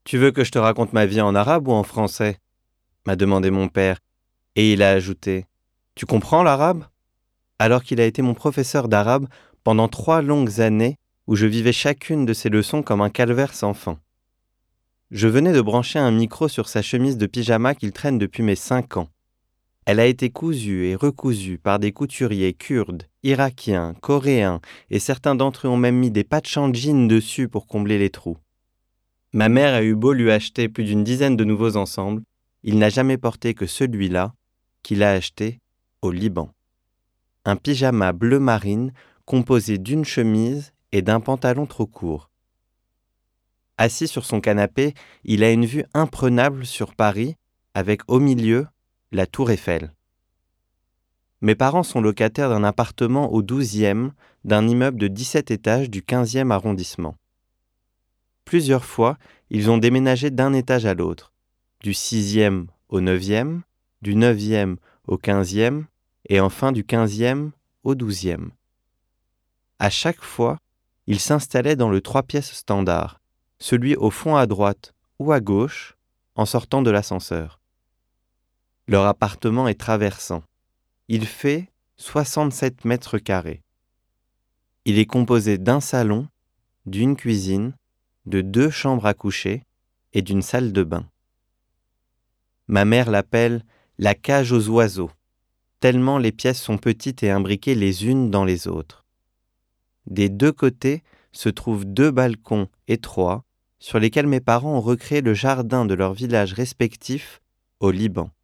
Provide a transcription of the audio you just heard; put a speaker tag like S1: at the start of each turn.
S1: Tu veux que je te raconte ma vie en arabe ou en français ? M'a demandé mon père, et il a ajouté « Tu comprends l'arabe ?» Alors qu'il a été mon professeur d'arabe pendant 3 longues années où je vivais chacune de ses leçons comme un calvaire sans fin. Je venais de brancher un micro sur sa chemise de pyjama qu'il traîne depuis mes 5 ans. Elle a été cousue et recousue par des couturiers kurdes, irakiens, coréens, et certains d'entre eux ont même mis des patchs en jean dessus pour combler les trous. Ma mère a eu beau lui acheter plus d'une dizaine de nouveaux ensembles, il n'a jamais porté que celui-là, qu'il a acheté au Liban. Un pyjama bleu marine composé d'une chemise et d'un pantalon trop court. Assis sur son canapé, il a une vue imprenable sur Paris, avec au milieu la tour Eiffel. Mes parents sont locataires d'un appartement au 12e d'un immeuble de 17 étages du 15e arrondissement. Plusieurs fois, ils ont déménagé d'un étage à l'autre, du 6e au 9e, du 9e au 15e et enfin du 15e au 12e. À chaque fois, ils s'installaient dans le 3 pièces standard, celui au fond à droite ou à gauche, en sortant de l'ascenseur. Leur appartement est traversant. Il fait 67 mètres carrés. Il est composé d'un salon, d'une cuisine, de 2 chambres à coucher et d'une salle de bain. Ma mère l'appelle « la cage aux oiseaux », tellement les pièces sont petites et imbriquées les unes dans les autres. Des 2 côtés se trouvent 2 balcons étroits sur lesquels mes parents ont recréé le jardin de leurs villages respectifs au Liban.